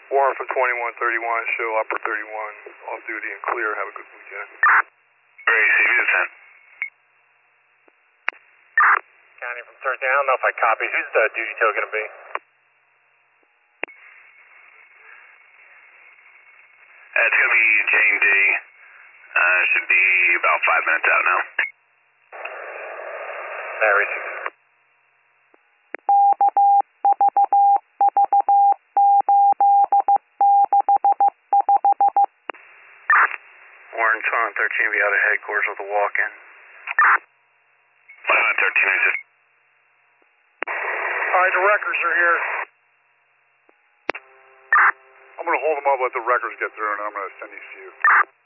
Warren from 2131, show upper 31, off duty and clear. Have a good weekend. Great, CV to 10. County from Thursday, I don't know if I copy. Who's the duty tail going to be? It's going to be J&D. Should be about 5 minutes out now. Mary. Warren 2113, be out of headquarters with a walk-in. 2113, Alright, the records are here. I'm going to hold them up, let the records get through, and I'm going to send these to you.